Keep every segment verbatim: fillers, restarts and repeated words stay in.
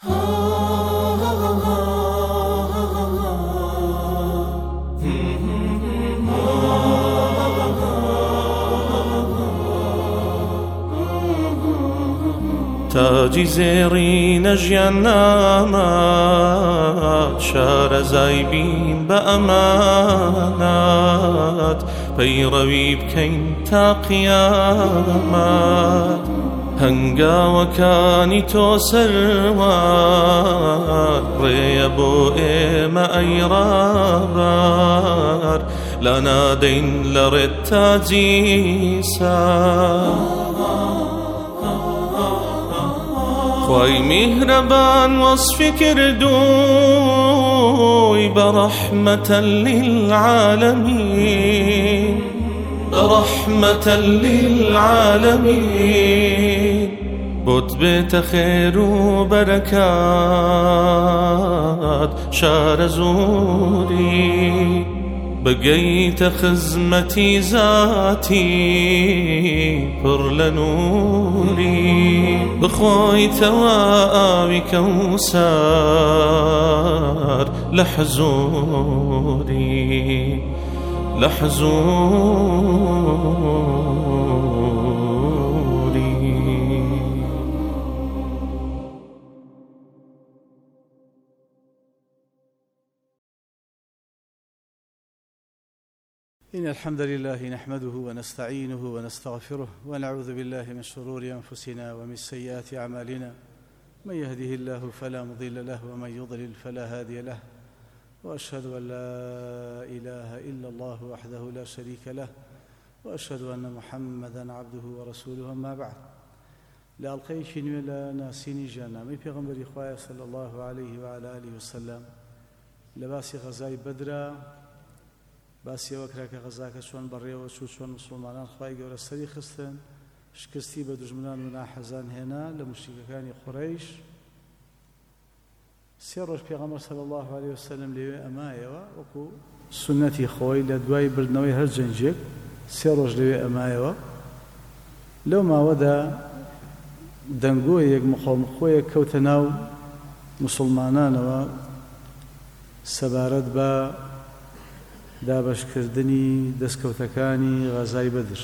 تاجی زێڕینە ژیان نامات شارەزای بین بە ئەمانات پەیڕەوی بکەین تا قیامەت هەنگاوەکانی تۆ سەروار ڕێیە بۆ ئێمە ئەی ڕابار لا نادەین لە ڕێت تاجی سار خوای میهرەبان وەصفی کردووی بەڕەحمەتە للعالەمین بەڕەحمەتە للعالەمین بۆت بێتە خێر و بەرەکات شارە زووری بگەیتە خزمەتی زاتی پڕ لە نووری بخۆیتەوە ئاوی کەوسەر لە حزووری لە حزووری. إن الحمد لله نحمده ونستعينه ونستغفره ونعوذ بالله من شرور أنفسنا ومن سيئات أعمالنا من يهده الله فلا مضل له ومن يضلل فلا هادي له وأشهد أن لا إله إلا الله وحده لا شريك له وأشهد أن محمدا عبده ورسوله أما بعد لا ألقيشن ولا ناسيني جانا مي پیغمبر إخوة صلى الله عليه وعلى آله وسلم لباسي غزاي بدرا باسی وەکرا کە غەزاکە چۆن بەڕێوە چوو چۆن مسلمانان خوای گەورە سەری خستن شکستی بە دوژمنان و ناحەزان هێنا لە موشریکەکانی قوڕەیش سێ ڕۆژ پێغەمبەر صلی الله عليه وسلم لێوێ ئەمایەوە وەکو سنەتی خۆی لە دوای بردنەوەی هەر جەنجێک سێ ڕۆژ لێوێ ئەمایەوە لەو ماوەدا دەنگۆیەک مخۆمخۆیەک کەوتە ناو مسلمانانەوە سەبارەت بە دابەشکردنی دەستکەوتەکانی غەزای بەدر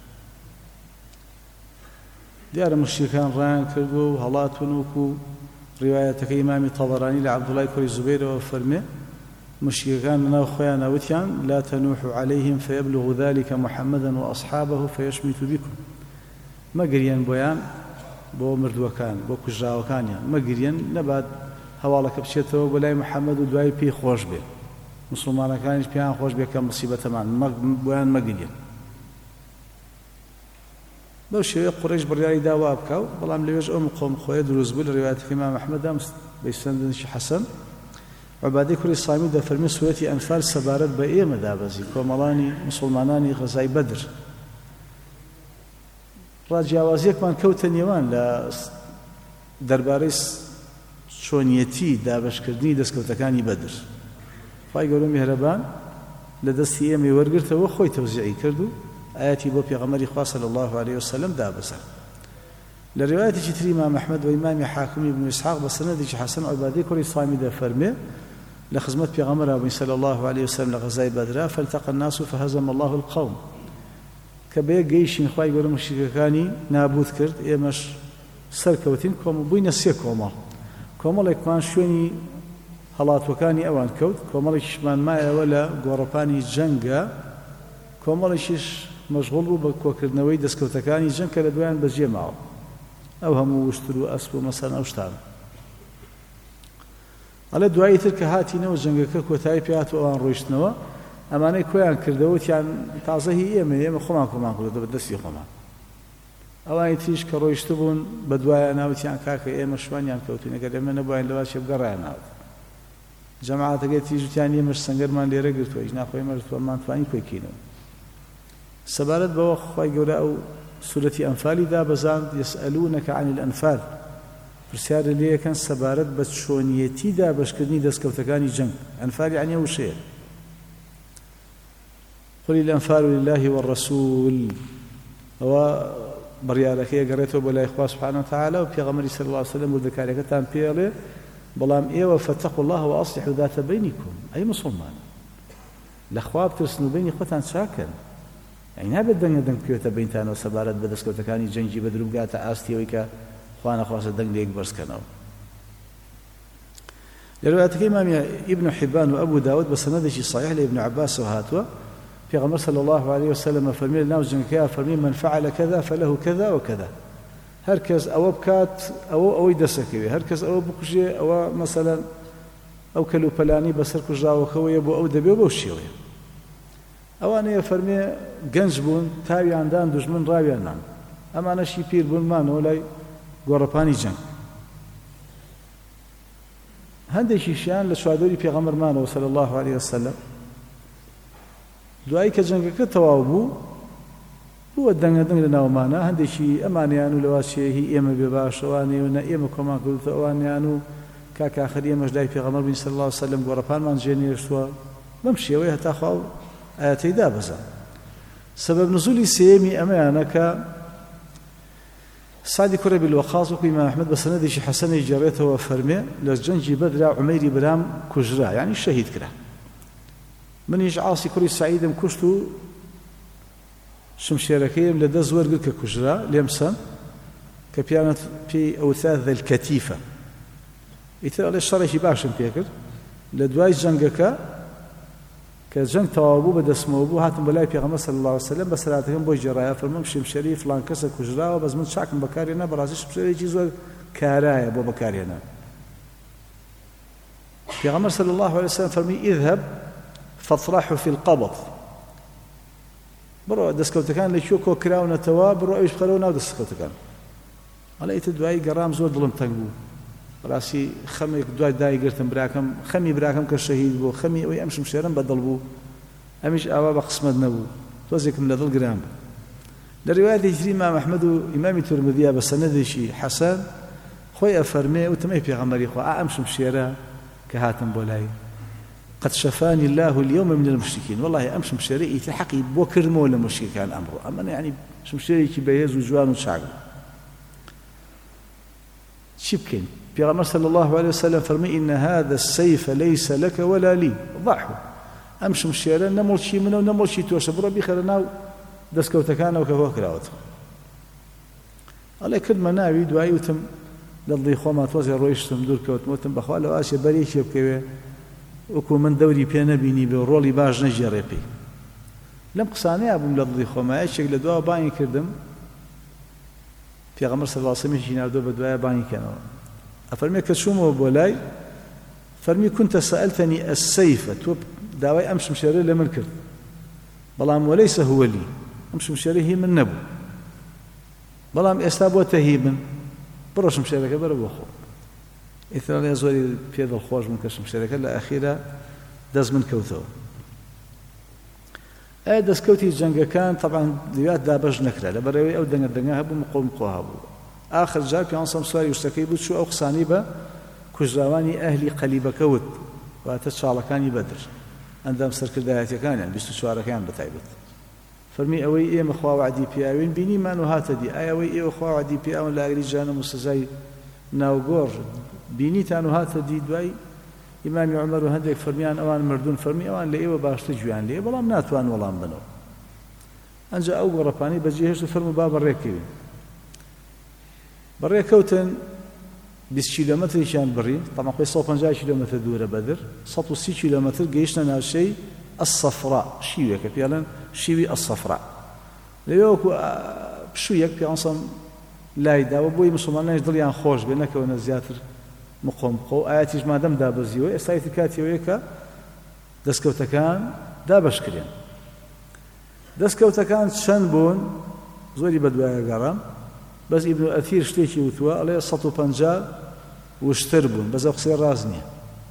دیارە موشریکان ڕایان کردو و هەڵاتون وەکو ڕیوایەتەکەی ئیمامی تەبەرانی لە عەبدوڵای کوڕی زوبەیرەوە فەرمێ موشریکان لەناو خۆیان ئەوتیان لا تنوح عليهم فيبلغ ذلك محمدا وأصحابه فيشمت بكم مەگریان بۆیان بۆ مردووەکان بۆ کوژراوەکانیان مەگریان نەبات هەواڵەکە بچێتەوە بۆ لای محەممەد و دوای پێی خۆش بێت مسلمانەکانیش پێیان خۆش بێت کە موسیبەتەمان بۆیان مەگرێن بەو شێوەیە قوڕیش بڕیاری داوا بکە و بەڵام لەوێژ ئەو قۆم خۆیە دروست بوو لە ڕیوایەتەکەی ئیمام ئەحمەدا بە سەنەدێکی حەسەن عوبادەی کوڕی سامی دەفەرمێ سوورەتی ئەنفال سەبارەت بە ئێمە دابەزی کۆمەڵانی مسلمانانی غەزای بەدر ڕاجیاوازیەکمان کەوتە نێوان لە دەربارەی چۆنیەتی دابەشکردنی دەستکەوتەکانی بەدر خوای گەورە میهرەبان لە دەستی ئێمەی وەرگرتەوە خۆی تەوزیعی کرد و ئاەتی بۆ پێغەمبەری خوا صلی الله عليه وسلم دابەزا لە ڕیوایەتێکی تری ئیمام ئەحمەد و ئیمامی حاکمی بن ئیسحاق بە سەنەدێکی حەسەن عوبادەی کوڕی سامی دەفەرمێ لە خزمەت پێغەمبەر بووین صلی الله عليه وسلم لە غەزای بەدرا فالتقى الناس فهزم الله القوم کە بەیەک گەیشتین خوای گەورە موشریکەکانی نابوت کرد ئێمەش سەرکەوتین کۆم بووینە سێ کۆمەڵ کۆمەڵێکمان شوێنی هەڵاتوەکانی ئەوان کەوت کۆمەڵێکیشمان مایەوە لە گۆڕەپانی جەنگە کۆمەڵێکیش مەشغوڵ بوو بە کۆکردنەوەی دەستکەوتەکانی جەنگ کە لە دوایان بەجێ ماوە ئەو هەموو وشتر و ئەسپ و مەسەن ئەو شتان ئەلە دوایی تر کە هاتینەوە جەنگەکە کۆتایی پێ هاتووە ئەوان ڕۆیشتنەوە ئەمانەی کۆیان کردەوەتیان تازە هی ئێمە ئێمە خۆمان کۆمان کردەوە بە دەستی خۆمان ئەوانی تریش کە ڕۆیشت بوون بە دوایە ناوتیان کاکە ئێمە شوانیان کەوتین ئەگەر ئێمە نەبووین لەوا چێ بگەڕایان ناوت جەماعەتەکەی تیژوتیان ئێمەش سەنگەرمان لێرە گرتووە هیچ ناخۆی مەرتووەمان توانی کۆیکینەوە سەبارەت بەوە خوای گەورە ئەو سوورەتی ئەنفالی دابەزاند یەسئەلوونەکە عەنی الئەنفال پرسیارە لێ یەکەن سەبارەت بە چۆنیەتی دابەشکردنی دەستکەوتەکانی جەنگ ئەنفالی عەنی ئەو شەیە قل الأنفال لله والرسول ئەوە بڕیارەکەی گەڕێتەوە بۆ لای خوا سبحانه وتعالى و پێغەمبەری صلی الله عليه وسلم وردەکاریەکەتان پێڵێ بەڵام ئێوە فاتقوا الله وأصلحوا ذات بينكم ئەی مسلمان لە خوا بترسن و بینی خۆتان چاکەن یعنی نابێت دەنگە دەنگ بکەوێتە بینتانەوە سەبارەت بە دەستکەوتەکانی جەنگی بەدر و بگاتە ئاستیەوەی کە خوا نەخواسە دەنگ لە یەک بەرزکەنەوە. لە ڕوایەتەکەی ئیمامی ئیبن حیبان و ئەبوو داود بە سەنەدێکی صحیح لە ئیبن عەباسەوە هاتووە پێغەمبەر صلی الله عليه وسلم فەرمێ لە ناو جەنگەکەیە فەرمێ من فعل كذا فله كذا وكذا هەر کەس ئەوە بکات ئەوە ئەوەی دەسەکەوێ هەر کەس ئەوە بکوژێ ئەوە مەسەلەن ئەو کەلوپەلانی بەسەر کوژراوەکەوەیە بۆ ئەو دەبێ بەو شێوەیە. ئەوانەیە فەرمێ گەنج بوون تاویاندان دوژمن ڕاویانان ئەمانەشی پیر بوون مانەوە لای گۆڕەپانی جەنگ. هەندێکیشیان لە چوادۆری پێغەمبەرمانەوە صلی الله عليه وسلم دوایی کە جەنگەکە تەواو بوو بووە دەنگە دەنگ لە ناومانە هەندێکی ئەمانیان و لەواشەیە ئێمە بێ باش ئەوانەیە و نە ئێمە کۆمان کردوتە ئەوانیان و کاک آخر ئێمەش لای پێغەمبەر بووین صلی الله عليه وسلم گۆڕەپانمان جێنێشتووە بەم شێوەیە هەتا خوا ئاەتەی دابەزان. سەبەب نزولی سێمی ئەمەیانە کە سعدی کوڕە بالوەقاص وەکو ئیمام ئەحمەد بە سەنەدێکی حەسەنی جێڕێتەوە فەرمێ لە جەنگی بەدرا عومەیری برام کوژرا یعنی شەهید کرا منیش عاسی کوڕی سعیدم کوشت و شمشێرەکەیم لە دەست وەرگرت کە کوژرا لێم سەم کە پیانەت پێی ئەوتاد الکەتیفە ئیتر ئەڵێ شەڕێکی باشم پێ کرد لە دوای جەنگەکە کە جەنگ تەواو بوو بەدەستمەوە بوو هاتم بەلای پێغەمبەر صلی الله عليه وسلم بە سەراتەکەم بۆی جێڕایە فەرمووم شمشێری فڵان کەسە کوژراوە بەس من چاکم بەکارهێنا بەڕاستی شمشێرێکی زۆر کارایە بۆ بەکارهێنان. پێغەمبەر صلی الله عليه وسلم فەرمی اذهب فاطرحه في القبض بڕۆ دەستکەوتەکان لەکوێ کۆکراونەتەوە بڕۆ ئەویش بخەرەوە ناو دەستکەوتەکان. ئەڵێ ئیتر دوایی گەڕام زۆر دڵم تەنگ بوو بەڕاستی خەمێک دوای دایگرتم براکەم خەمی براکەم کە شەهید بوو خەمی ئەوەی ئەم شمشێرەم بەدڵ بوو ئەمیش ئاوا بە قسمەت نەبوو تۆزێکم لە دڵ گران بوو. لە ڕیوایەتێکی تری ئیمام ئەحمەد و ئیمامی تورمذیە بە سەنەدێکی حەسەن خۆی ئەفەرمێ وتم ئەی پێغەمبەری خوا ئەم شمشێرە کە هاتم بۆ لای قد شفاني الله اليوم من المشركين والله أم شمشيري يتحقي بوكر مولا مشركان أمره أما يعني شمشيري كي بيهز وجوان وشعب شبكين في صلى الله عليه وسلم فرمي إن هذا السيف ليس لك ولا لي ضعه أم شمشيري نمول شي منه ونمول شي توشى بربي خلنا دسكو تكانا وكهو كراوته الله كلمة ناوي دعاي وتم للضي خوما توزي رويشتم دور كوت موتم بخوا لو آسيا بريش يبكي وەکو من دەوری پێ نەبینی بێ ڕۆڵی باش نەژێڕێ پێی لەم قسانەیە بووم لە دڵی خۆمە یەکێک لە دواوە بانگی کردم پێغەمبەر صلی الله علیه و سلم ناردۆ بە دوایە بانگی کەنەوە ئەفەرمێ کە چوومەوە بۆ لای فەرمی كنت سألتني السيف تۆ داوای ئەم شمشێرە لە من کرد بەڵام وەلەیسە هو لي ئەم شمشێرە هی من نەبوو بەڵام ئێستا بۆتە هی من بڕۆ شمشێرەکە بەرە بۆ خۆ. ئیتر زۆری پێ دڵخۆش بووم کە شمشێرەکە لە ئەخیرە دەست من کەوتەوە. ئایا دەستکەوتی جەنگەکان تەبعاً دوات دابەش نەکرا لە بەرەوەی ئەو دەنگە دەنگە هەبوو مقۆ مقۆ هەبوو. ئاخر جار پێغەمبەر سواری وشتەکەی بوو چوو ئەو قسانی بە کوژراوانی ئەهلی قەلیبەکە وت واتە چاڵەکانی بەدر ئەندام سەرکردایەتیەکانیان بیست و چوارەکەیان بەتایبەت فەرمی ئەوەی ئێمە خوا وعدی پیاوین بینیمان و هاتە دی ئایا ئەوەی ئێوە خوا وعدی پیاون لە ئاگری جەهەنەم و سزای ناوگۆڕ بینیتان و هاتە دی دوای ئیمامی عومەر و هەندێک فەرمیان ئەوان مردون فەرمی ئەوان لە ئێوە باشتر گویان لێ بەڵام ناتوان وەڵام بنەوە. ئەنجا ئەو گۆڕەپانی بەجێهێشت و فەرموو با بەڕێکەوین بەڕێکەوتن بیست کیلۆمەتریشیان بڕی تەمەن خۆی سەد و پەنجا کیلۆمەتر دوورە بەدر سەد و سی کیلۆمەتر گەیشتە ناوچەی ئەسەفرا شیوێکە پێڵێن شیوی ئەسەفرا لەوێ وەکو پشوویەک پێغەمبەر لایداوە بۆی مسلمانانیش دڵیان خۆش بێ نەکەونە زیاتر مقۆ مقۆ ئاەتیش مادەم دابەزیوە ئێستا ئیتر کاتیەوەیە کە دەستکەوتەکان دابەشکرێن. دەستکەوتەکان چەند بوون زۆری بەدوایە گەڕام بەس ئیبن ئەثیر شتێکی وتووە ئەڵێ سەد و پەنجا وشتر بوون بەس ئەو قسەی ڕاست نییە.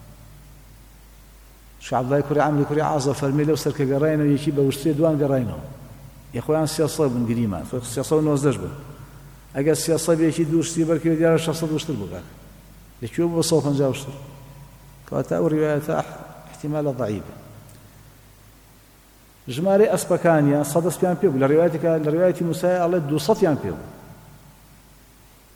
شێخ عەبدوڵای کوڕی عەمری کوڕی عازە فەرمی لەو سەر کە گەڕاینەوە یەکی بە وشترێ دوان گەڕاینەوە یەخۆیان سێسەد بوون گریمان سێسەد و نۆزدەش بوون ئەگەر سێسەد یەکی دوو شتی بەرکەوێت دیارە شەشسەد وشتر بوو کاک لەکوێ بوو بە سەد و پەنجا وشتر کەواتە ئەو ڕیوایەتە احتیمالە ضەعیفە. ژمارەی ئەسپەکانیان سەد ئەسپیان پێ بوو لە ڕیوایەتێکە لە ڕیوایەتی موسایە ئەڵێ دووسەدیان پێ بوو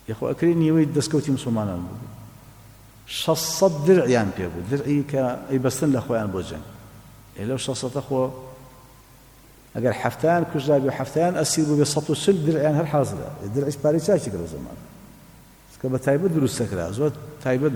يخو أكرين يويد دسكوتي مسلمان شصت درعيان بيبو درعي كأي بستن لأخوان بوجن إلا شصت أخو أجر حفتان كجابي حفتان أسيبوا بسطو سل درعيان هالحاصلة الدرع إسباري شاشي كرو زمان كبا تايبد برو السكرة زود تايبد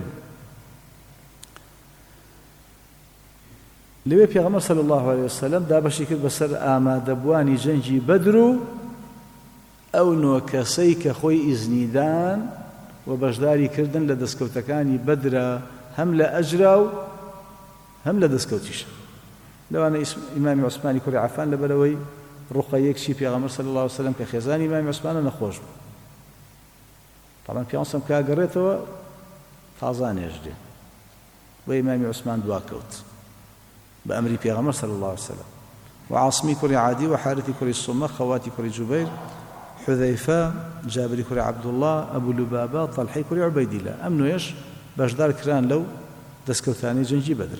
لوي پیغمبر صلى الله عليه وسلم دا بشي کرد بسر آمادەبوانی جەنگی بدر و ئەو نۆکەسەی کە خۆی ئیزنیدان و بەشداری کردن لە دەستکەوتەکانی بەدرە هەم لە ئەجرا و هەم لە دەستکەوتیشە لەوانە ئیمامی عوسمانی کوڕی عەفان لەبەرەوەی ڕوقەیەکشی پیغمبر صلى الله عليه وسلم کە خێزانی ئیمامی عوسمانە نەخۆش بوو طبعا پیغمبر کە گەڕێتەوە تازە نێژدێ بۆ ئیمامی عوسمان دواکەوت بأمر پیغمبر صلى الله عليه وسلم وعاصمي كري عادي وحارثي كري الصمة خواتي كري جبير حذيفة جابر كري عبد الله أبو لبابة طلحي كري عبيد الله أمنو يش باشدار كران لو دسكوثاني جنجي بدر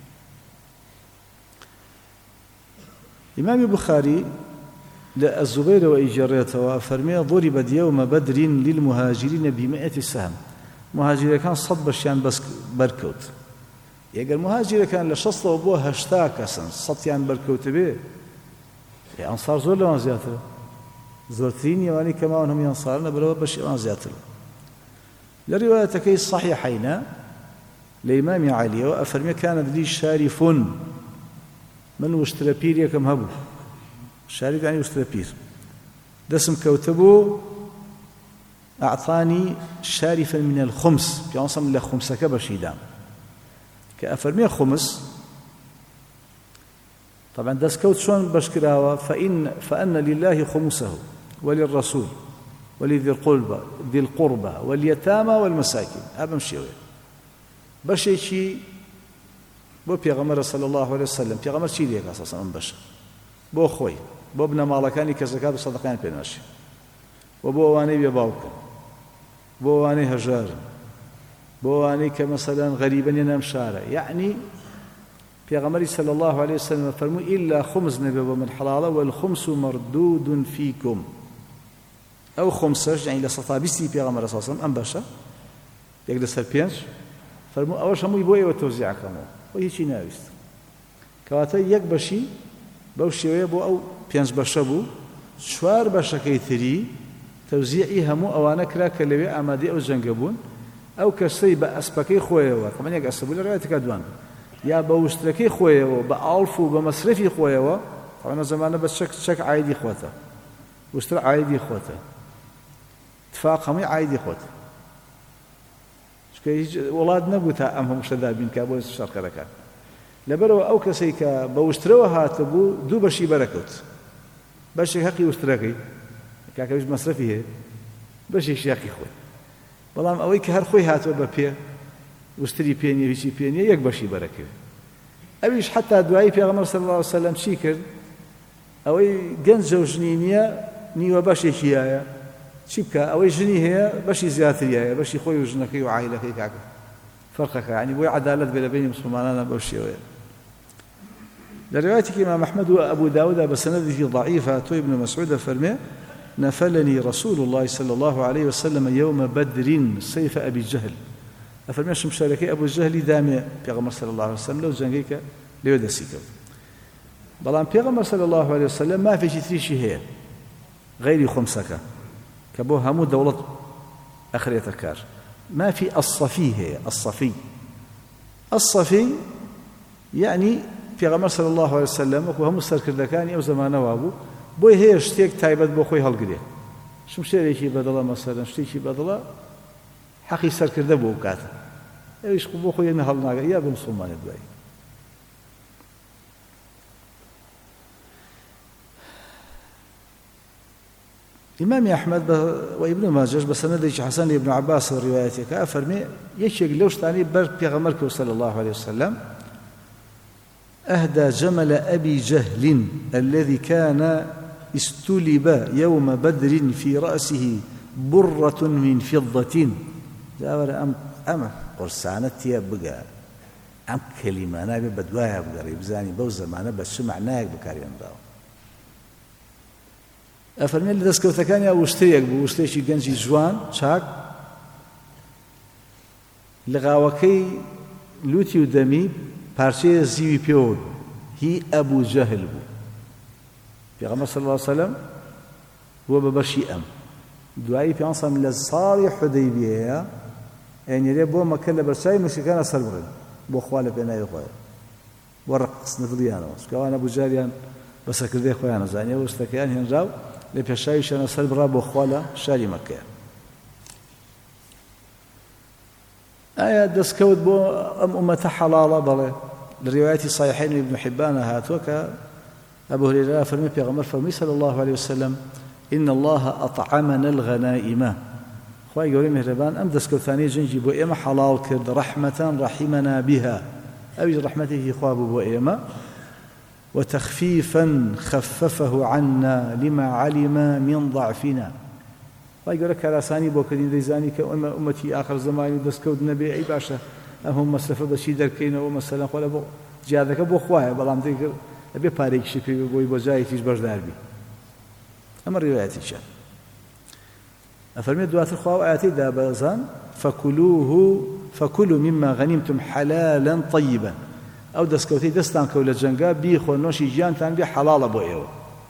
إمام البخاري للزبير وإجاريته وفرمي ضربت يوم بدر للمهاجرين بمئة سهم مهاجر كان صد بشيان بس بركوت يقال مهاجر كان لشصله وبوه هشتا كسن صتيان بركوت به أنصار زور لما زياتر زورتين يواني كما أنهم ينصارنا بلو بش ما زياتر لرواية كي الصحيحين لإمام علي وأفرمي كانت لي شارف من وشترابير يكم هبو شارف يعني وشترابير دسم كوتبو أعطاني شارفا من الخمس بيانصم إلى خمسة بشيدام كأفرمي خمس طبعا دسكوت شون بشكراوة فإن فأن لله خمسه وللرسول ولذي القربى ذي القربى واليتامى والمساكين هذا مشيوي بشي شي بو پیغمبر صلى الله عليه وسلم پیغمبر چی دیگه اساسا من بشه بو خوي بو ابن مالکانی که زکات و صدقان پیناشی و بو وانی بی باوک بو وانی هجار بو وانی که مثلا غریبا ينام شارع يعني پیغمبر صلى الله عليه وسلم فرمو الا خمس نبي من حلاله والخمس مردود فيكم او خمسه يعني لصطابسي پیغمبر صلى الله عليه وسلم ام بشه يقدر سر بينش فرمو اواش همو يبوي وتوزيع كمو وهيشي ناويست كواتا يك بشي بو شويه بو او بينش بشه بو شوار بشكي ثري توزيعي همو اوانا كرا كلوي امادي او جنگبون او كسي باسبكي خويوا طبعا يك اسبول روايتك كدوان يا بوشتركي خويوا بالف وبمصرفي خويوا طبعا زمانه بس شك شك عادي خوته واشترى عادي خوته اتفاقهم عادي خوته ولاد نبوتا أم هم شذابين كابو الشرق ركان لبروا أو كسيك بوشتروا هاتبو دو بشي بركوت بشي حقي واشتراكي كاكا مصرفي هي بشي شياقي خوي بلام أويك هر خوي هاتوا ببيا واشتري بيني ويشي بيني يك بشي بركة أبيش حتى دعائي پیغمبر صلى الله عليه وسلم شيكر أوي جنز وجنينيا نيوا بشي شيايا شبكة أو جني هي بشي زياترية بشي خوي وجنكي وعائلة هيك عقل فرقك يعني بوي عدالة بين بين مسلمان بوشي ويا لرواية الإمام أحمد وأبو داود بسنده ضعيفة تو ابن مسعود فرمي نفلني رسول الله صلى الله عليه وسلم يوم بدر سيف أبي جهل أفرميش مشاركي أبو جهل دامي بيغمر صلى الله عليه وسلم لو جنكيك ليو دسيك بلان بيغمر صلى الله عليه وسلم ما في شيء شيء هي غير خمسك كبو همو دولة أخرية الكار ما في الصفي هي الصفي الصفي يعني في غمر صلى الله عليه وسلم وكو همو سركردكاني أو زمانه وابو بوي هي اشتيك تايبت بو خوي هالقريه شو مشتريكي بدلا مثلا اشتيكي بدلا حقي سركرده بو كاتا ايش بو خوي نهالنا يا بمسلمان دواي إمام أحمد وابن ماجه بسند حسن ابن عباس وروايتك أفرمي يشيق لوش تاني بر بيغمرك صلى الله عليه وسلم أهدى جمل أبي جهل الذي كان استلب يوم بدر في رأسه برة من فضة جاور أم أم قرصانة يبقى أم كلمة أنا بدواها بقريب زاني بوزة معنا بس معناك بكاريان راو ئەفەرمێ لە دەستکەوتەکانیان وشتەیەک بوو، وشتێکی گەنجی جوان چاک لە غاوەکەی لوتی و دەمی پارچەیە زیوی پێوە هی ئەبوو جەهل بوو. پێغەمبەر صلی الله علیه وسلم بووە بە بەشی ئەم. دوایی پێغەمبەر لە ساڵی حودەیبیەیە ئەینێرێ بۆ مەکە لە بەرچاوی موشکەکانە سەر بڕێن بۆ خوا لە پێناوی خۆیان بۆ ڕقسنە دڵیانەوە، چکەوانە بوجاریان بە سەرکردەی خۆیان نەزانیە و شتەکەیان هێنراو لە پێشاویشیانە سەر بڕا بۆ خوا لە شاری مەکەیە. ئایا دەستکەوت بۆ ئەم ئومەتە حەڵاڵە؟ بەڵێ لە ڕیوایەتی صحیحین ابن حبان هاتووە کە ئەبو هورەیرە فەرمی پێغەمبەر فەرمی صلی الله عليه وسلم إن الله أطعمنا الغنائم، خوای گەورەی مهرەبان ئەم دەستکەوتانەی جەنگی بۆ ئێمە حەڵاڵ کرد ڕەحمەتەن ڕەحیمەنا بها، ئەویش ڕەحمەتێکی خوا بوو بۆ ئێمە، وتخفيفا خففه عنا لما علم من ضعفنا. خوای گەورە کاراسانی بۆ کردین دەیزانی کە ئەمە ئومەتی ئاخر زەمانی و دەستکەوت نەبێ، ئەی باشە ئەم هەموو مەسرفە بەچی دەرکەینەوە مەسەلەن خۆ لە بۆ جیادەکە بۆ خوایە، بەڵام ئەبێ پارێکیشی پێ بۆی بۆ جایەکیش بەشدار بی. ئەمە ڕیوایەتیشە. ئەفەرمێت دواتر خوا ئاەتەی دابەزان فەکولوه فەکولوا مما غەنیمتم حەلالا طەیبا، ئەو دەستکەوتەی دەستان کەوت لە جەنگا بیخۆن نۆشی گیانتان بێ حەڵاڵە بۆ ئێوە.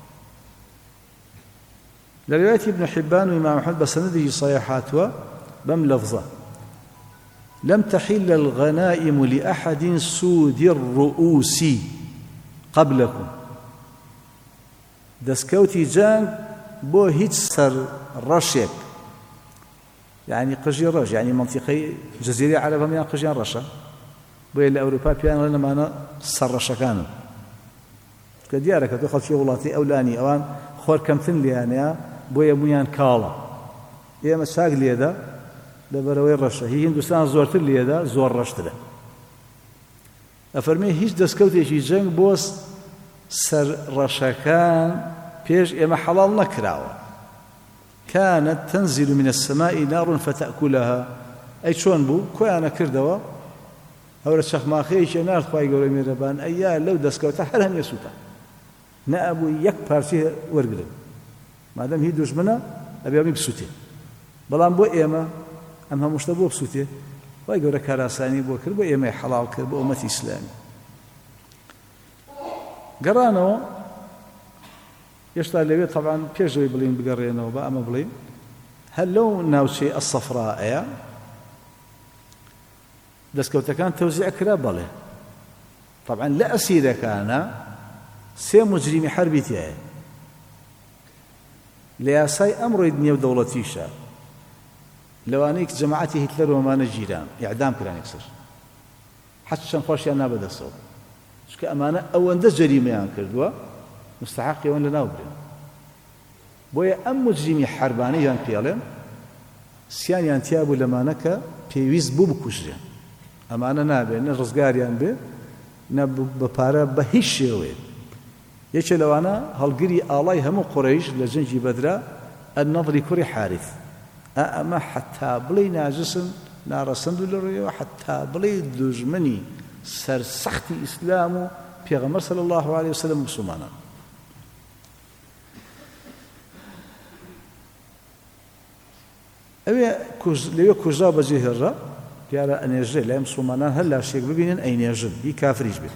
لە ڕیوایەتی ابن حبان و ئیمام ئەحمەد بە سەنەدێکی صحیح هاتووە بەم لەفزە لم تحل الغنائم لأحد سود الرؤوس قبلكم، دەستکەوتی جەنگ بۆ هیچ سەر ڕەشێک، یعنی قژی ڕەش، یعنی منتیقەی جەزیرەی عەرەب هەموویان قژیان ڕەشە، بۆیە لە ئەوروپا پێیان ئەڵێن ئەمانە سەر ڕەشەکانن، کە دیارە کە تۆ خەڵکی وڵاتی ئەولانی ئەوان خۆر کەمتن لێیانەیە بۆیە مویان کاڵە، ئێمە چاک لێدە لەبەرەوەی ڕەشە، هی هیندستان زۆرتر لێدە زۆر ڕەشترە. ئەفەرمێ هیچ دەستکەوتێکی جەنگ بۆ سەر ڕەشەکان پێش ئێمە حەڵاڵ نەکراوە. كانت تنزل من السماء نار فتأكلها، ئەی چۆن بوو کۆیانە کردەوە هەورە چەخماخەیەکی نارد خوای گەورەی مێرەبان، ئەییا لەو دەستکەوتە هەر هەمیە سووتە نەئەبوو یەک پارچی وەرگرن، مادەم هی دوژمنە ئەبێ ئەمی بسووتێ، بەڵام بۆ ئێمە ئەم هەموو شتە بۆ بسووتێ خوای گەورە کاراسانی بۆ کرد، بۆ ئێمەی حەڵاڵ کرد بۆ ئومەتی ئیسلامی. گەڕانەوە هێشتا لەوێ تەبعاً پێشەوەی بڵین بگەڕێنەوە بە ئەمە بڵین هەر لەو ناوچەی ئەسەفرائەیە دەستکەوتەکان تەوزیع کرا، بەڵێ تەبعاً لە ئەسیرەکانە سێ مجریمی حەربی تایە، لە یاسای ئەمڕۆی نێو دەوڵەتیشە لەوانەی کە جەماعەتی هیتلەر و ئەمانە گیران ئیعدام کران یەکسەر، حەج چەند خۆشیان نابەدەستەوە، چونکە ئەمانە ئەوەندە جەریمەیان کردووە مستحقی ئەوەن لەناو برن. بۆیە ئەم مجریمی حەربانەیان پێڵێن سیانیان تیا بوو لەمانە کە پێویست بوو بکوژرێن، ئەمانە نابێن نە ڕزگاریان بێ نە بە پارە بە هیچ شێوەیە. یەکێ لەوانە هەڵگری ئاڵای هەموو قوڕەیش لە جەنگی بەدرا النەضری کوڕی حارث، ئەمە حتا بڵێ ناجسن ناڕەسەند و لە ڕێەوە حتا بڵێ دوژمنی سەرسەختی ئیسلام و پێغەمبەر صلی الله عليه وسلم مسلمانان. ئەوێ لەوێ کوژرا بەجێ هێڕا دیارە ئەنێژێ لای مسلمانان هەر لاشێک ببینن ئەینێژن هی کافریش بێت.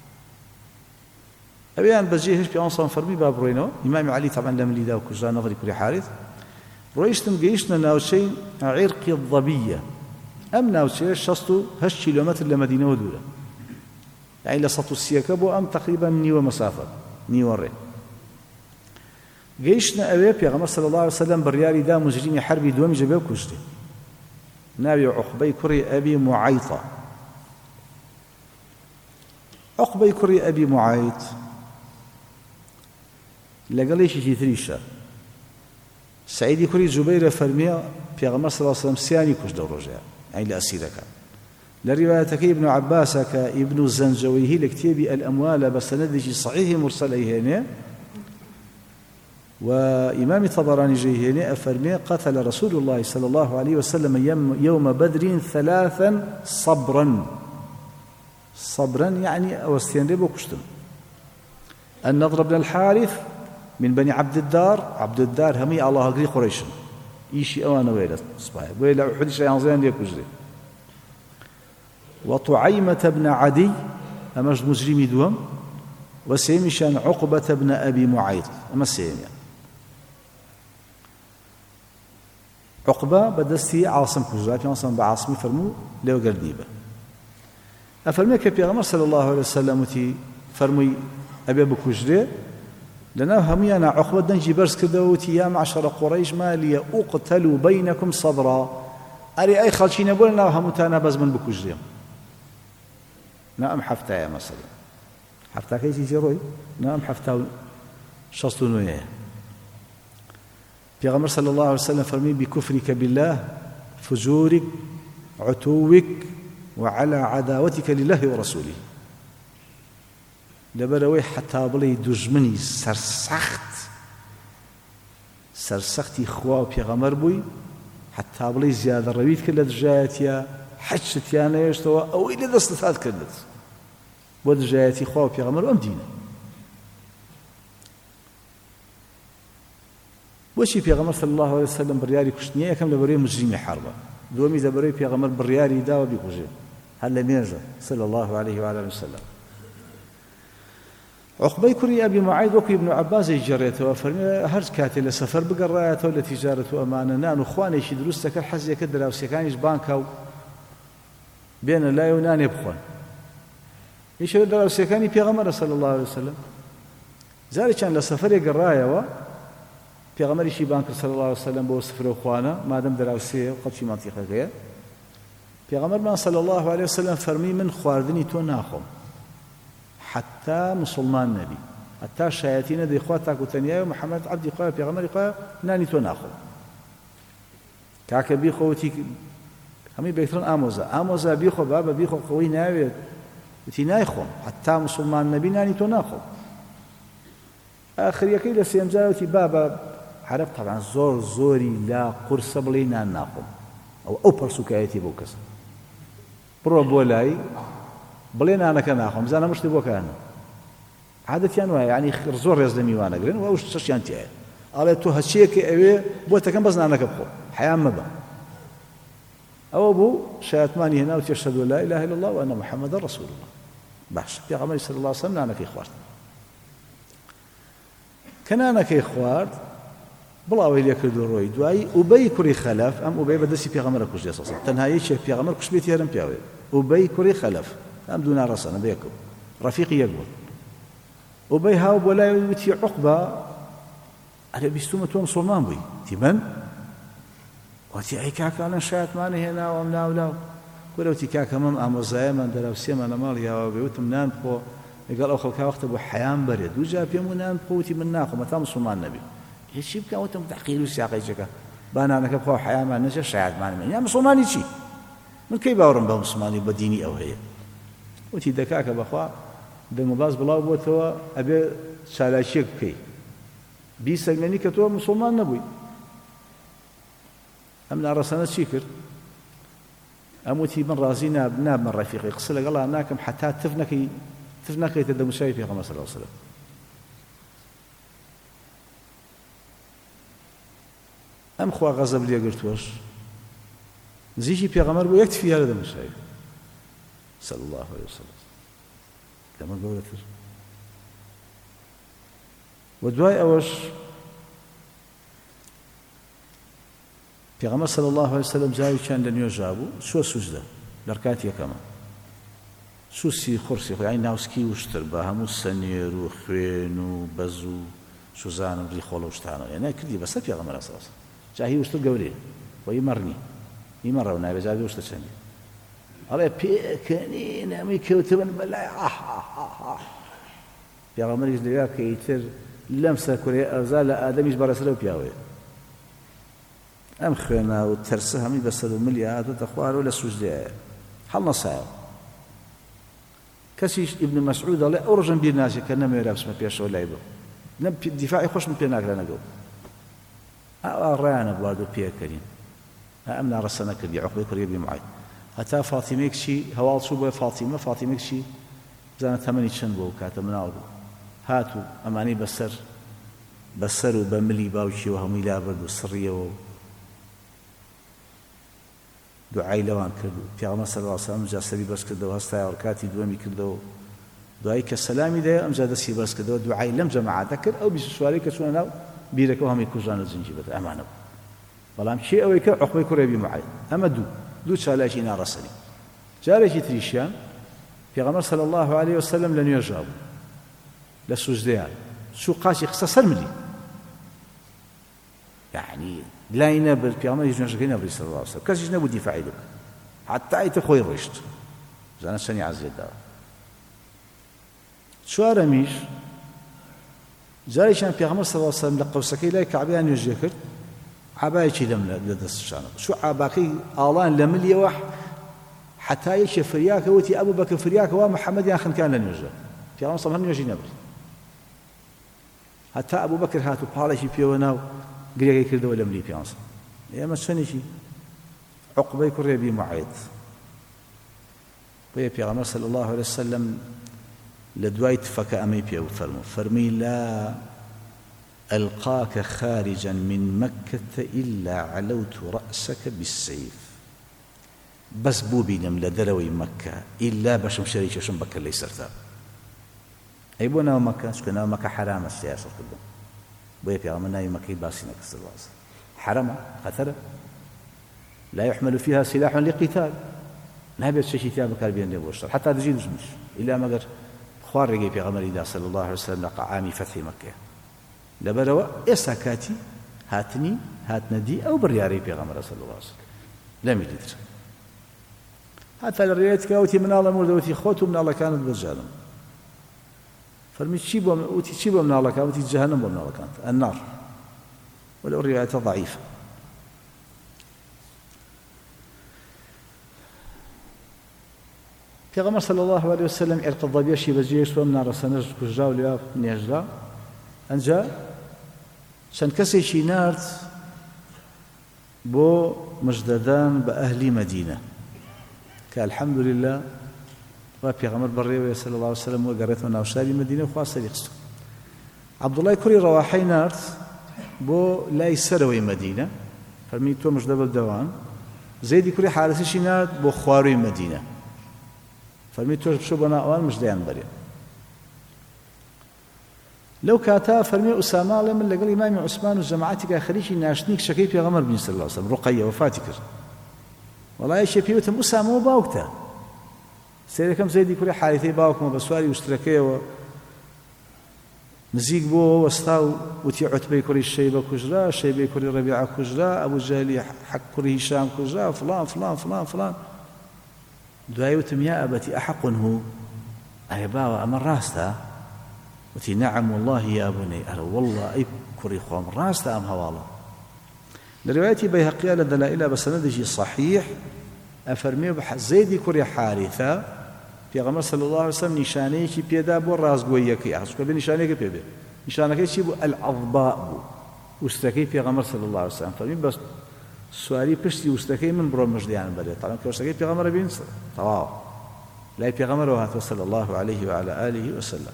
ئەویان بەجێ هێش پێغەمبەر فەرمی با بڕۆینەوە، ئیمامی عەلی تەبعاً لە ملیدا و کوژرا نەضری کوڕی حارث ڕۆیشتن گەیشتنە ناوچەی عێرقی ضەبیە، ئەم ناوچەیە شەست و هەشت کیلۆمەتر لە مەدینەوە دوورە، یعنی لە سەد و سیەکە بۆ ئەم تەقریباً نیوە مەسافە نیوە ڕێ. گەیشتنە ئەوێ پێغەمبەر صلی الله عليه وسلم بڕیاری دا مجریمی حەربی دووەمی جەبێ کوژتێ، ناوی عوقبەی کوڕی ئەبی موعەیتە. عوقبەی کوڕی ئەبی موعەیت لەگەڵێکی تریشە، سعیدی کوڕی جوبەیرە فەرمیە پێغەمبەر صلی الله عليه وسلم سیانی کوژدە ڕۆژەیە، یعنی لە ئەسیرەکان. لە ڕیوایەتەکەی ئیبن عەباسە کە ئیبن زەنجەوەیهی لە کتێبی ئەلئەموالە بە سەنەدێکی صحیحی مرسەل ئەیهێنێ وإمام الطبراني جيهيني أفرمي قتل رسول الله صلى الله عليه وسلم يوم بدر ثلاثا صبرا، صبرا يعني أوستين ربو كشتم، النضر بن الحارث من بني عبد الدار عبد الدار همي الله أقري قريش إيشي أوانا ويلة صباح ويلا أحد شيئا زين يكوزري وطعيمة بن عدي أمش مجرمي دوم وسيمشان عقبة بن أبي معيط أما سيمي عقبة بدستي عاصم كوزرات عاصم بعاصمي فرمو لو قرديبه أفرمي كبيغمر صلى الله عليه وسلم تي فرمي أبي بكوجري لنا هميانا عقبة دنجي برس كدوتي يا معشر قريش ما لي أقتل بينكم صدرا أري أي خالشين بولنا همتانا بزمن بكوجري نعم حفتا يا مثلا حفتا كيسي جروي نعم حفتا شصتونوية بيغمر صلى الله عليه وسلم فرمي بكفرك بالله فجورك عتوك وعلى عداوتك لله ورسوله لبروي حتى بلي دجمني سرسخت سرسختي خوا بيغمر بوي حتى بلي زيادة رويت كلت جايتيا حجت يانا يشتوى أو إلى دستات كلت بود جايتي خوا بيغمر وأم دينه وشي بيغمر صلى الله عليه وسلم برياري كشتنية كم لبروي مجرمي حربة دومي دبروي بيغمر برياري داوى بيكوجي هل ميرزا صلى الله عليه وعلى اله وسلم عقبة كري أبي معيط وكي ابن عباس يجريته وفرمي هرج كاتي لسفر بقرايته لتجارة أمانة نان وخواني شي دروستك الحزية كدر وسيكانيش بانكاو بين لا يونان يبخون يشير در وسيكاني بيغمر صلى الله عليه وسلم زاري كان لسفر يقرايه بيغمر شي بانك صلى الله عليه وسلم بو سفر وخوانا ما دام در وسيه وقد شي منطقة غير بيغمر ما صلى الله عليه وسلم فرمي من خواردني تو ناخم حتى مسلمان نبي حتى شياطين دي اخواتك وتنيا محمد عبد قال بيغمر قال ناني تو ناخم كاك بي خوتي همي بيترن اموزا اموزا بي خو بابا بي خو قوي ناوي تي نايخم حتى مسلمان نبي ناني تو ناخم اخر يكيل سيمزاوتي بابا عرب طبعا زور زوري لا قرص بلينا ناخم او او برسوكايتي بوكس برو بولاي بلينا أنا كان أخهم زانا مش تبوك أنا عادة يعني يعني زور يزلمي وأنا قرين وأوش تشي أنت يعني قال تو هالشيء كأوي بوتا كم بزنا أنا كبخو حياة مبا أو أبو شاتماني هنا وتشهد لا إله إلا الله وأن محمد رسول الله باش يا غمري صلى الله عليه وسلم أنا كإخوات كان أنا كإخوات بلا ويلي كردو روي دواي أبي كري خلف أم أبي بدسي في غمرة كوش جالس تنهاي شيء في غمرة كوش بيتي هرم بياوي أبي كري خلف أم دون رأسنا بيكم رفيقي يقول أبي هاو ولا يوتي عقبة على بيستومة ومصومان بي تمن وتي أي كاك أنا شات ماني هنا ومنا ولا ولو تي كاك أمام أمر زايما دلو سيما أنا مالي يا بيوتم نان بقو قال أخو كا وقت أبو حيان بريد وجاب يمون نان بقوتي من ناقو متى مصومان نبي يشيب كا وتم تحقيل وسياقي جكا بانا أنا كبخو حيان ما نجا شاعت ماني يا مصوماني شي من كي باورم بهم مصوماني بديني أو هي وتي دكاك بخوا دمباز بلاو بوتوا أبي شالاشيك كي بيسك مني كتوا مسلمان نبوي أمنا رسالة شكر أموتي من رازينا بناب من رفيقي قصلا قال الله أناكم حتى تفنكي تفنكي تدم شاي في غمس الله وسلم أم خوا غضب لي قلتوش زيجي في غمر ويكتفي هذا دم شاي صلى الله عليه وسلم لما قولت ودواي أوش في غمر صلى الله عليه وسلم جاي كان لن يجابو شو سجدة لركاتي كما شو سي خرسي يعني ناوسكي وشتر باهم السنير وخوين وبزو شو زانم ري خولو وشتانو يعني كردي بس في غمر صلى الله عليه وسلم جاهي وشتر قولي ويمرني يمر وناي بجاي وشتر شني الله بيكني نامي كوتبن بلا آه آه آه يا غمر يجلي كيتر لمسة كوري أرزال آدم يجبر سلو بياوي أم خينا وترسها من بس المليات وتخوار ولا سجداء حل نصايا كسيش ابن مسعود الله أرجم بالناس كنا ما يلبس ما بيش ولا يبو نم الدفاع يخش من بيناك لنا جو أرانا بوادو بيكرين أمنا رسنا كردي عقبة كريه بمعي حتى فاطمة كشي هوال شو بو فاطمة فاطمة كشي زانت ثمانية شن بو كاتب مناول هاتو أماني بسر بەسەر و بە ملی باوکیەوە هەمووی لابرد و سڕیەوە دوعای لەوان کرد و پێغەمبەر صلی الله علیه و سلم جا سەری بەرز کردەوە هەستایەوە ڕکاتی دووەمی کردەوە دوای کە سەلامی دایە ئەمجا دەستی بەرز کردەوە دوعای لەم جەماعەتە کرد ئەو بیست و چوارەی کە چوونە ناو بیرەکەەوە هەمووی کوژران و زنجی بەدە ئەمانە بوو بەڵام چی ئەوەی کە عوقبەی کوڕی ئەبی معەیط ئەمە دوو دوو چالایکی ناڕەسەنی جارێکی تریشیان پێغەمبەر صلی الله علیه و سلم لە نوێژا بوو لە سوژدەیان چوو قاچی خستە سەر ملی یعنی لای نەبر پێغەمبەر هیچ نوێژەکەی نەبڕی صلی الله علیه و سلم کەسیش نەبوو دیفاعی بکە حتا ئیتر خۆی ڕۆیشت زانە چەندی عەزیەت داوە چوارەمیش جارێکیان پێغەمبەر صلی الله علیه و سلم لە قەوسەکەی لای کەعبەیان نوێژێ کرد عبایەکی لەم لە دەستشانە شو عباکەی ئاڵان لە ملیەوە حتا یەکێ فریاکە وتی ئەبوو بەکر فریاکەوە محەممەدیان خنکان لە نوێژە پێغەمبەر صلی الله علیه و سلم نوێژی نەبڕی هەتا ئەبوو بەکر هات و پاڵێکی پێوە ناو گرێگەی کردەوە لە ملی پێغەمبەر ئێمە چەندێکی عوقبەی کوڕی ئەبی معەیط بۆیە پێغەمبەر صلی الله علیه و سلم لە دوای تفەکە ئەمەی پێ فەرموو فەرمی لا ألقاك خارجا من مكة إلا علوت رأسك بالسيف بس بو بينم لدروي مكة إلا بشم شريك شم بكر لي سرتا أي بو ناو مكة شكو ناو مكة حرام السياسة كلهم بو في عمنا ناو مكة باسينك السلواز حرام خطر لا يحمل فيها سلاح لقتال نابێت شتێکی تیا بەکاربێنێ بۆ شەڕ حتا دژی دژمیش ئیلا مەگەر خوا ڕێگەی پێغەمبەری دا صلی الله علیه وسلم لە عامی فەتحی مەککە لەبەرەوە ئێستا کاتی هاتنی هاتنەدی ئەو بڕیارەی پێغەمبەر صلی الله علیه وسلم لەمی دیتر هەتا لە ڕێیەتێکا وتی مناڵە مردەوتی خۆت و مناڵەکانت بەجانم فەرمی چی بۆ وتی چی بۆ مناڵەکان وتی جەهەنەم بۆ مناڵەکانت النار ولەو ڕێیەتە ضعیفە پێغەمبەر صلی الله علیه وسلم عرق ضەبیەشی بەجێ سوە مناڕەسەنەش کوژرا و لێوا نێژرا ئەنجا چەند کەسێکی نارد بۆ مژدەدان بە ئەهلی مەدینە کە الحەمدولله وا پێغەمبەر بەڕێوەیە صلی الله علیه وسلم وەگەڕێتەوە ناو شاری مەدینە و خوا سەری خستو عەبدوڵای کوڕی ڕەواحەی نارد بۆ لای سەرەوەی مەدینە فەرمی تۆ مژدە بەدەوان زەیدی کوڕی حارثەشی نارد بۆ خواروی مەدینە فەرمی تۆش بشۆ بۆ ناو ئەوان مژدەیان بەرێ لەو کاتا فەرمی ئوساماڵێ من لەگەڵ ئیمامی عوسمان و جەماعەتێکا خەریکی ناشتنی کچەکەی پێغەمبەر بووین صلی الله علیه وسلم ڕوقەیە وەفاتی کرد وەڵای یەکێ پێوتم ئوسامەوە باوکتە سەیرەکەم زەیدی کوڕی حارثەی باوکمە بە سواری وشترەکەیەوە نزیک بۆ وەستا و وتی عوتبەی کوڕی شەیبە کوژرا شەیبەی کوڕی ڕەبیعە کوژرا ئەبوو جەهلی حەق کوڕی هیشام کوژرا فڵان فڵان فڵان فڵان دوای وتم یا ئەبەتی ئەحەقٌ هو ئەرێ باوە ئەمە ڕاستە وتی نعم والله يا بني أرى والله أي كوري خوام راست أم هوالا لرواية بيهقية لدلائل بسندجي صحيح أفرمي زيدي كوري حارثة في غمر صلى الله عليه وسلم نشانيك بيدا بو راس قويكي أحسك بنشانيك بيبي نشانيك يبو العضباء بو وستكي في غمر صلى الله عليه وسلم فرمي بس سواري بشتي وستكي من برو مجديان بدي طبعا كوستكي في غمر بين طواو لا في غمر وهات صلى الله عليه وعلى آله وسلم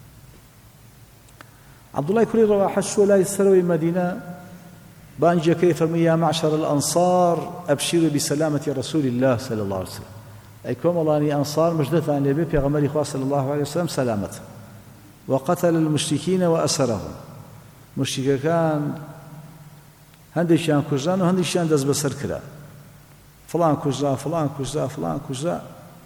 عبد الله كوري رواحة شو لا يسروي مدينة بانجا كيف يا معشر الأنصار أبشروا بسلامة رسول الله صلى الله عليه وسلم أي كوم الله أنصار مجدث عن النبي في غمر إخوة صلى الله عليه وسلم سلامته وقتل المشركين وأسرهم مشركة كان هندشان كجران وهندشان دز بسر كلا فلان كجرا فلان كجرا فلان كجرا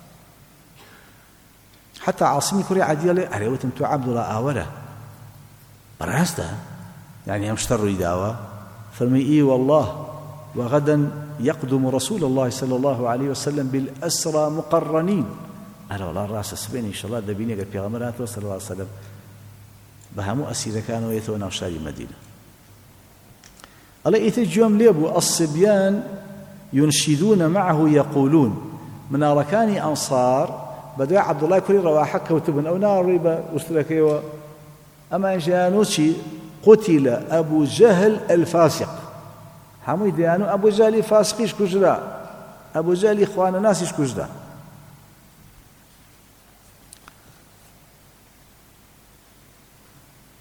حتى عاصمي كوري عديلة أريوتم تو عبد الله آوله براسته يعني أمشتر يداوى فرمي إي والله وغدا يقدم رسول الله صلى الله عليه وسلم بالأسرى مقرنين أنا والله راس سبين إن شاء الله دبيني قد بيغمرات صلى الله عليه وسلم بهمو أسيرة كانوا يتونا وشاري مدينة الله يتجوم ليبو الصبيان ينشدون معه يقولون من أركان أنصار بدأ عبد الله كوري رواحة كوتبن أو نار ريبا وستركيوا أما جانوشي قتل أبو جهل الفاسق همو ديانو أبو جهل فاسقيش كجرا أبو جهل إخوان ناسيش كجرا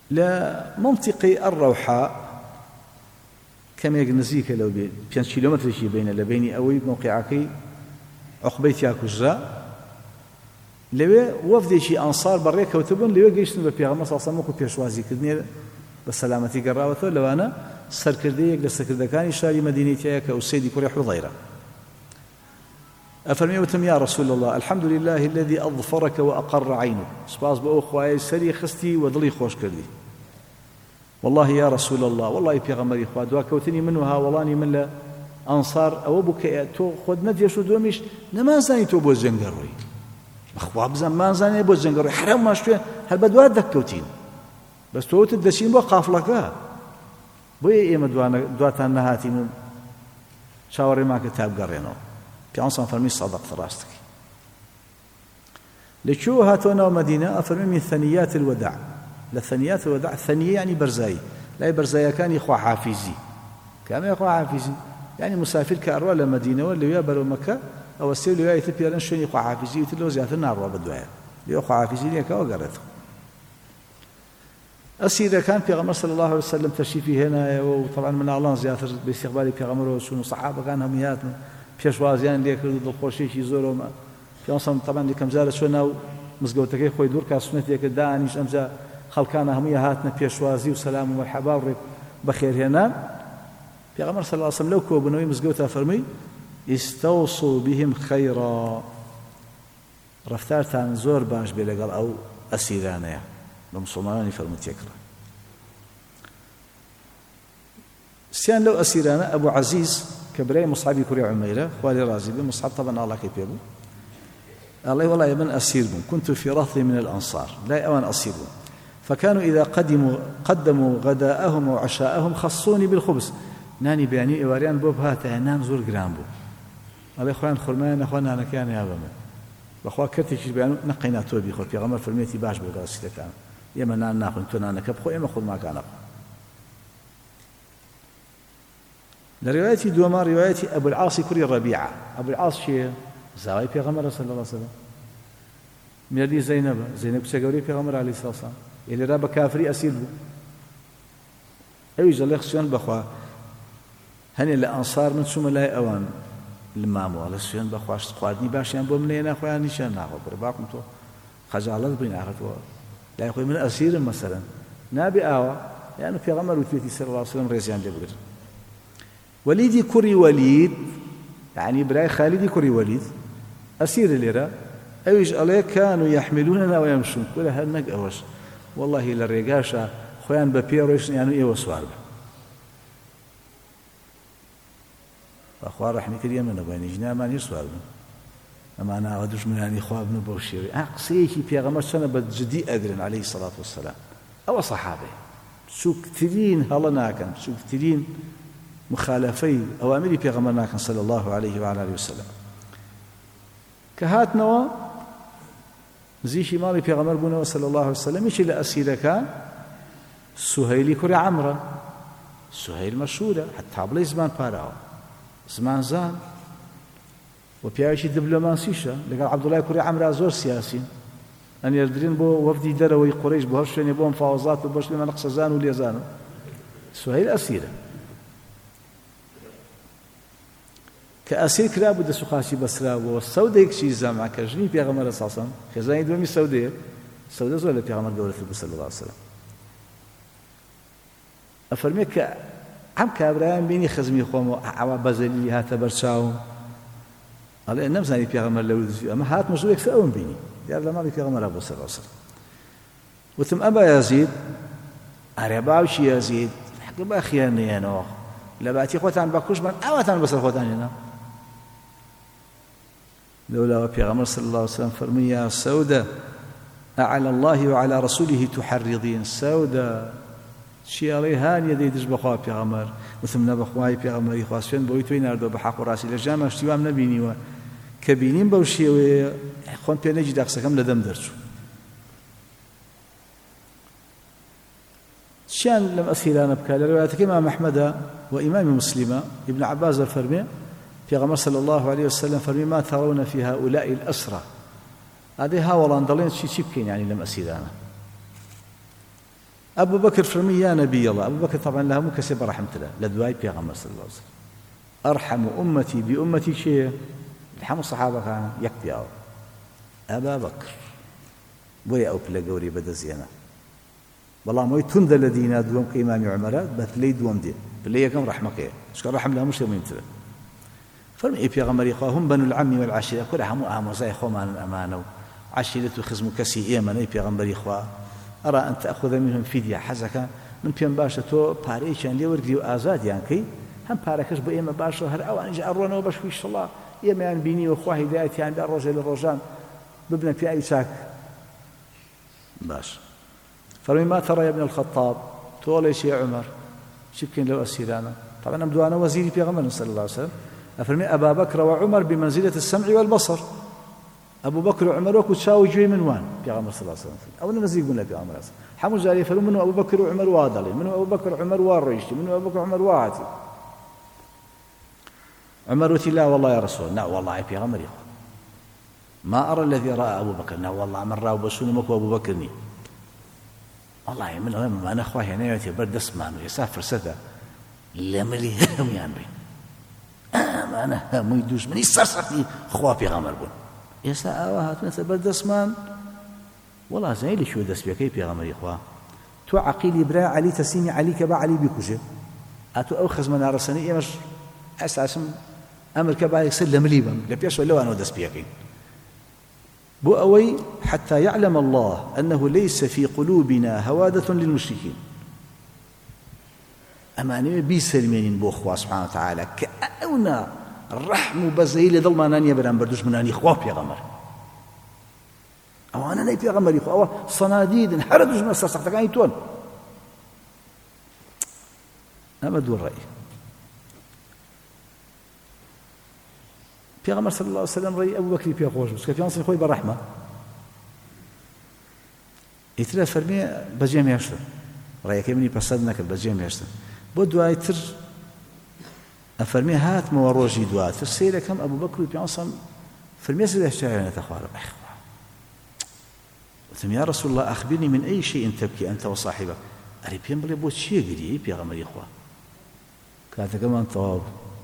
لمنطقة الروحاء كم يجنزيك لو بين بين كيلومتر شيء بين لبيني أوي موقعك عقبيت يا كجرا لو وفد شيء أنصار بريك وتبون لو جيشن ببيعمر صلى الله عليه وسلم كبيشوازي كدني بسلامتي قراوته لو أنا سركرديك لسكردكاني شاري مدينتي كأسيدي كوري حضيرة أفرميتم يا رسول الله الحمد لله الذي أظفرك وأقر عينك سباس بأخوة سري خستي وضلي خوش كردي والله يا رسول الله والله بيغمري إخوة دوا كوتني منها والله من لا أنصار أو بك تو خد ندي شو دومش نما زاني تو بو زنجروي أخوة بزن ما زاني بو زنجروي حرام ما شوي هل بدوا دكوتين بس تو تدشين بو قافلك بو إيه مدوانا دواتان نهاتي من شاوري ما كتاب قرينو في عنصر فرمي صدق فراستك لشو هاتونا مدينة أفرمي من ثنيات الوداع لثنيات الوداع ثنية يعني برزاي لا برزاي كان إخوة حافزي كان إخوة حافزي يعني مسافر كأروى لمدينة ولا يابر مكة أو السير لو يتبي لنا شو إخوة حافزي وتلو زيادة النار وبدوها لإخوة حافزي ليك وقرته أسير كان في غمر صلى الله عليه وسلم تشريفي هنا وطبعا من الله زيادة باستقبالي في غمر وشون صحابة كان همياتنا پێشوازیان لێ کرد و دڵخۆشیێکی زۆرەوە پێوەسم تەمان دیکەم جارە چۆن ناو مزگەوتەکەی خۆی دوور کا سنەتێکە دانیش ئەمجا خەڵکانە هەمووی هاتنە پێشوازی و سەلام و مەرحەبا و ڕێک بەخێرهێنان پێغەمبەر صلی الله علیه وسلم لەو کۆبوونەوەی مزگەوتە فەرمووی ئیستەوصوا بهم خەیڕا ڕەفتارتان زۆر باش بێ لەگەڵ ئەو ئەسیرانەیە بە موسڵمانانی فەرمووی تێکڕە سیان لەو ئەسیرانە ئەبوو عەزیز كبري مصعب كوري عميرة خوالي رازي بن مصعب طبعا الله كيبيبو الله والله يا من أسير بن كنت في رهط من الأنصار لا أوان أسير بن فكانوا إذا قدموا قدموا غداءهم وعشاءهم خصوني بالخبز ناني بياني إواريان بوب هاتا نام زور جرامبو الله إخوان خرمان أخوانا أنا كان يا بمن بأخوا كرتش بيانو نقينا توبي خل في غمر فرميتي باش بالقاسي كان يا من أنا ناخذ تونا أنا كبخو يا ما خذ ما كان أخو لرواية دوما رواية أبو العاص كري الربيعة أبو العاص شيء زاوي في غمر صلى الله عليه وسلم ميلادي زينب زينب سجوري في غمر عليه الصلاة والسلام اللي راب كافري أسير بو أي جل يخشون بخوا هني الأنصار من شو ملاي أوان المامو على السيان بخوا قادني باشيان بومنينا أخويا نشان ناخذ برباكم تو خجالات بين أخذ لا يخوي من أسير مثلا نابي آوا يعني في غمر وتيتي صلى الله عليه وسلم ريزيان جبر وليدي كري وليد يعني براي خالدي كري وليد أسير الليرة أيش عليه كانوا يحملوننا ويمشون كل هالنق أوش والله للرجاشة خوان ببيروش يعني إيه وسوار أخوار رحمي كريم من أبوين جنا ما نسوار أما أنا أودش من يعني خواب نبوشيري أقصيه في غمر سنة بجدي أجرن عليه الصلاة والسلام أو صحابي شو كتيرين هلا ناكن شو كتيرين مخالفي أوامر بيغمرنا كان صلى الله عليه وعلى آله وسلم كهات نوا زيشي مالي بيغمر بنا صلى الله عليه وسلم إيش اللي أسير كان سهيل كري عمرة سهيل مشهورة حتى بلا زمان بارا زمان زان وبيعيش دبلوماسيشة لقال عبد الله كري عمرة زور سياسي أن يردرين بو وفدي دروي قريش بهرشين يبون فاوزات وبوش لما نقص زان وليزانو سهيل أسيرة كأسير كلا بده سخاشي بسرا والسودة يكشي زامع كجني بيغمر أساسا خزاني دومي السودة السودة زولا بيغمر دولة النبي صلى الله عليه وسلم أفرميك عم كابران بيني خزمي خوم عوا بزلي هات برشاو قال إنما زاني بيغمر لو أما هات مجرد يكسأون بيني يا ما بيغمر أبو صلى الله عليه وسلم وتم أبا يزيد أربعة وشي يزيد حق بأخياني أنا لباتي خوتان باكوش من أواتان بس خوتان هنا لولا بيغمر صلى الله عليه وسلم فرمي يا سودة أعلى الله وعلى رسوله تحرضين سودة شي عليهان يدي دج بخوا بيغمر مثل نبخواي بيغمر يخواسفين بويتوين أردو بحق راسي لجامع اشتوام نبيني وكبينين بوشي وخون بينجي داقسكم لدم درشو شان لم أسيلان بكا لرواية إمام أحمد وإمام مسلم ابن عباس الفرمي في غمر صلى الله عليه وسلم فرمي ما ترون في هؤلاء الأسرى هذه هاولا ضلين شي شبكين يعني لم أسيلان أبو بكر فرمي يا نبي الله. أبو بكر طبعا لها مكسب رحمة الله لدواي بيغمبر صلى الله عليه وسلم أرحم أمتي بأمتي شيء الحمد الصحابة كان يكفي أو أبا بكر بوي أو بلا قوري بدا زينة والله ما يتند الذين دوم كإمام عمر بس لي دوم دي بلي كم رحمك شكر رحم الله مش يومين ترى فرمي بيغمبر هم بنو العم والعشيرة كلها مو أهم زي خومان الأمانة عشيرة خزم كسي إيمان أي بيغمبر إخوة أرى أن تأخذ منهم فدية حزك من بيان باشا تو باريشان لي ورقي وآزاد يعني كي هم باركش بإيما باشا هر أو أن جاء الرونا وبشويش الله إيما يعني بيني وأخواه هدايتي عند الرجل الرجان بابن في أي ساك باش فرمي ما ترى يا ابن الخطاب توليش يا عمر شبكين لو أسيرانا طبعا أمدو أنا وزيري في غمر صلى الله عليه وسلم أفرمي أبا بكر وعمر بمنزلة السمع والبصر أبو بكر وعمر وكتشاوي جوي من وان في غمر صلى الله عليه وسلم أو نمزيق قلنا في غمر حمو جاري فرمي منه أبو بكر وعمر وادلي منه أبو بكر وعمر واريشتي منه أبو بكر وعمر واعتي عمر وتي لا والله يا رسول لا والله في غمر ما أرى الذي رأى أبو بكر لا والله من رأى بسوني مكو أبو بكرني والله من أمام أنا أخواه يعني يأتي برد اسمان ويسافر سثة لملي هم يعني ما أنا مو يدوش من يسرسطني أخواه في غمر بون يسا آواهات مثل برد اسمان والله زي لي شو دس بيكي في غمر إخواه تو عقيل إبراء علي تسيني علي كبا علي بيكوجه أتو أوخز من عرساني إيمش أساسم أمر كبا يكسر لمليبا لبيش ولو أنا دس بيكي بو أوي حتى يعلم الله أنه ليس في قلوبنا هوادة للمشركين أماني بيسلمين بو أخوة سبحانه وتعالى كأونا الرحم بزي لدل ما نانيا بران بردوش مناني إخوة يا غمر أو أنا نايب يا غمر إخوة أو صناديد حردوش من السرسختك عيتون أما دون رأي پیغمبر صلی الله علیه وسلم رأي أبو بكر پی خوش بس که انسان خوی برحمه ایتر فرمی بجیم یاشت رأي که منی پسند نکرد بجیم یاشت بود دوای تر فرمی هات مواروجی دوای تر سیر کم أبو بكر پی انسان فرمی سیده شاعر نتخوار أخوة قلت يا رسول الله أخبرني من أي شيء تبكي أنت وصاحبك أري بيم بلي بود شيء قري بيغمر إخوة كانت كمان طواب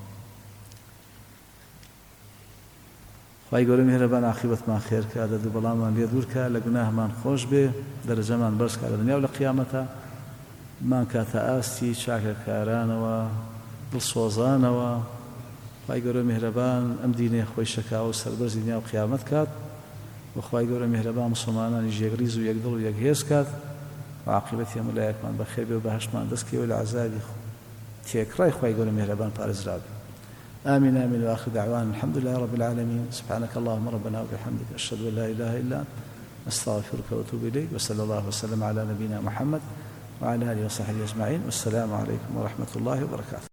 خواهی گەورە میهرەبان عاقبەتمان خێرکە دەدو بەڵامان لێ دوورکە لە گوناهمان خۆش بێ دەرەجەمان بەرزکە لە دنیا و لە قیامەتە مان کاتە ئاستی چاکەکارانەوە دڵسۆزانەوە خواهی گەورە میهرەبان ئەم دینەی خۆی شەکاوە و سەربەرزی دنیا و قیامەت کات و خواهی گەورە میهرەبان مسلمانانی ژێگریز و یەکدڵ و یەکهێز کات و عاقبەتی هەموو لایەکمان بەخێر بێ و بەهەشتمان دەستکەوێ لە عەزابی تێکڕای خواهی گەورە میهرەبان پارێزرا بێ آمين آمين وآخر دعوانا الحمد لله رب العالمين سبحانك اللهم ربنا وبحمدك أشهد أن لا إله إلا أنت أستغفرك وأتوب إليك وصلى الله وسلم على نبينا محمد وعلى آله وصحبه أجمعين والسلام عليكم ورحمة الله وبركاته.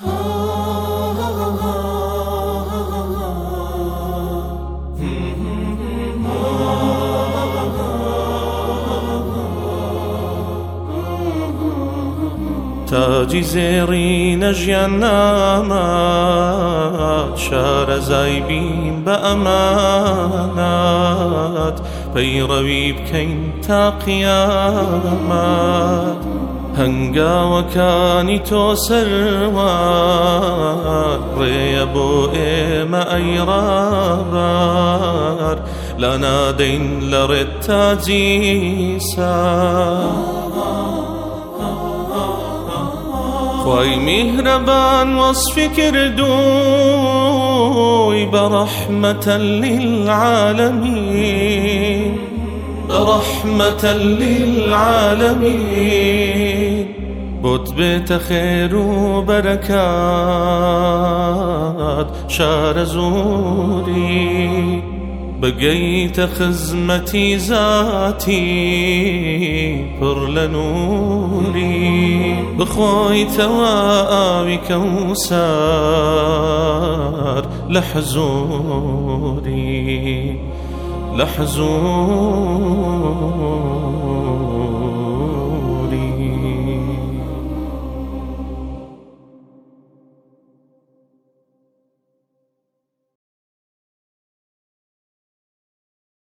تاجی زێڕینە ژیاننامات شارەزای بە ئەمانات پەیڕەوی بکەین تا قیامەت هەنگاوەکانی تۆ سەروار ڕێیە بۆ ئێمە ئەی ڕابار لا نادەین لە ڕێت تاجی سار خوای میهرەبان وەصفی کردووی بەڕەحمەتە للعالەمین بەڕەحمەتە للعالەمین بۆت بێتە خێر و بەرەکات شارە زووری بگەیتە خزمەتی زاتی پڕ لە نووری بخۆیتەوە ئاوی کەوسەر لە حزووری لە حزووری